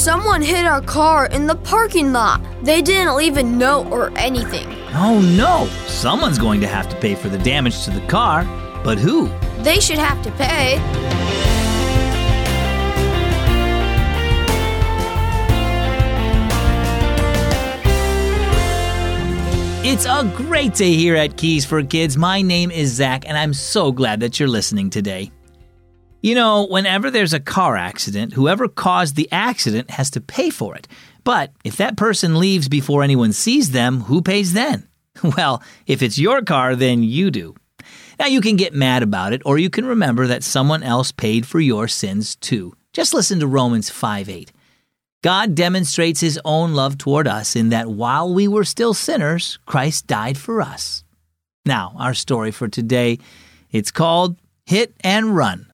Someone hit our car in the parking lot. They didn't leave a note or anything. Oh no! Someone's going to have to pay for the damage to the car. But who? They should have to pay. It's a great day here at Keys for Kids. My name is Zach, and I'm so glad that you're listening today. You know, whenever there's a car accident, whoever caused the accident has to pay for it. But if that person leaves before anyone sees them, who pays then? Well, if it's your car, then you do. Now, you can get mad about it, or you can remember that someone else paid for your sins too. Just listen to Romans 5:8. God demonstrates his own love toward us in that while we were still sinners, Christ died for us. Now, our story for today, it's called Hit and Run.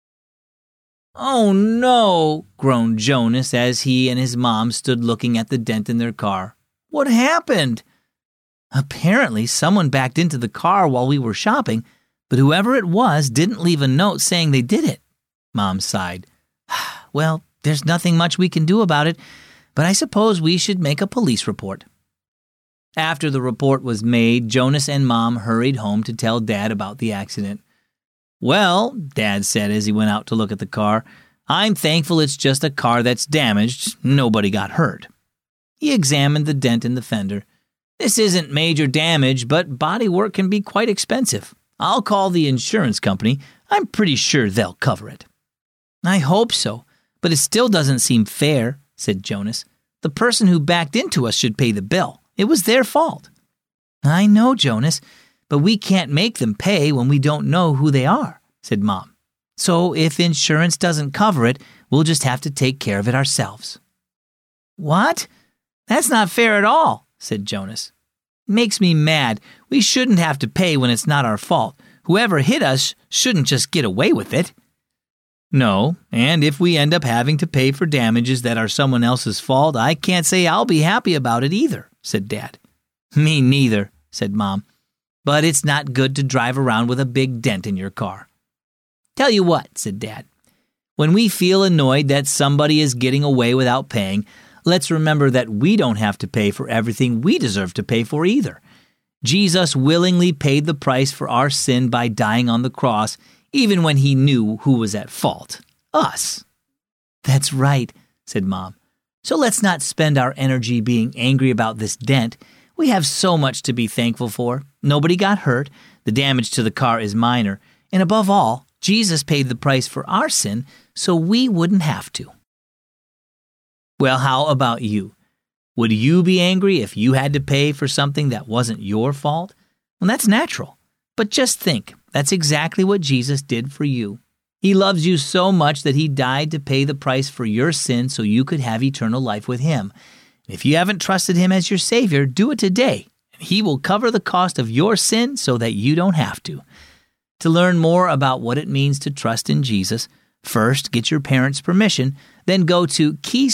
Oh no, groaned Jonas as he and his mom stood looking at the dent in their car. What happened? Apparently, someone backed into the car while we were shopping, but whoever it was didn't leave a note saying they did it. Mom sighed. Well, there's nothing much we can do about it, but I suppose we should make a police report. After the report was made, Jonas and Mom hurried home to tell Dad about the accident. Well, Dad said as he went out to look at the car, I'm thankful it's just a car that's damaged. Nobody got hurt. He examined the dent in the fender. This isn't major damage, but body work can be quite expensive. I'll call the insurance company. I'm pretty sure they'll cover it. I hope so. But it still doesn't seem fair, said Jonas. The person who backed into us should pay the bill. It was their fault. I know, Jonas, but we can't make them pay when we don't know who they are, said Mom. So if insurance doesn't cover it, we'll just have to take care of it ourselves. What? That's not fair at all, said Jonas. Makes me mad. We shouldn't have to pay when it's not our fault. Whoever hit us shouldn't just get away with it. No, and if we end up having to pay for damages that are someone else's fault, I can't say I'll be happy about it either, said Dad. Me neither, said Mom. But it's not good to drive around with a big dent in your car. Tell you what, said Dad. When we feel annoyed that somebody is getting away without paying, let's remember that we don't have to pay for everything we deserve to pay for either. Jesus willingly paid the price for our sin by dying on the cross, even when he knew who was at fault, us. That's right, said Mom. So let's not spend our energy being angry about this dent. We have so much to be thankful for. Nobody got hurt. The damage to the car is minor. And above all, Jesus paid the price for our sin so we wouldn't have to. Well, how about you? Would you be angry if you had to pay for something that wasn't your fault? Well, that's natural. But just think, that's exactly what Jesus did for you. He loves you so much that he died to pay the price for your sin so you could have eternal life with him. If you haven't trusted him as your Savior, do it today, and he will cover the cost of your sin so that you don't have to. To learn more about what it means to trust in Jesus, first get your parents' permission, then go to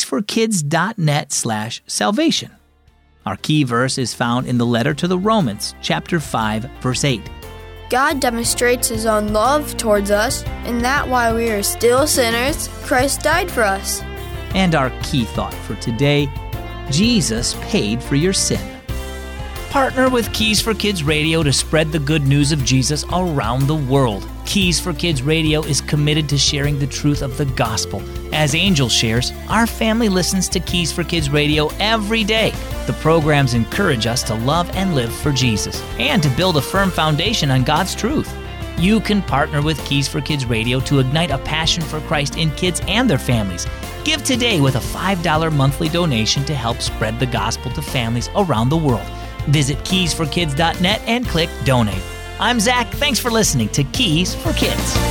keysforkids.net/salvation. Our key verse is found in the letter to the Romans, chapter 5, verse 8. God demonstrates his own love towards us, in that while we are still sinners, Christ died for us. And our key thought for today, Jesus paid for your sin. Partner with Keys for Kids Radio to spread the good news of Jesus around the world. Keys for Kids Radio is committed to sharing the truth of the gospel. As Angel shares, our family listens to Keys for Kids Radio every day. The programs encourage us to love and live for Jesus and to build a firm foundation on God's truth. You can partner with Keys for Kids Radio to ignite a passion for Christ in kids and their families. Give today with a $5 monthly donation to help spread the gospel to families around the world. Visit keysforkids.net and click Donate. I'm Zach. Thanks for listening to Keys for Kids.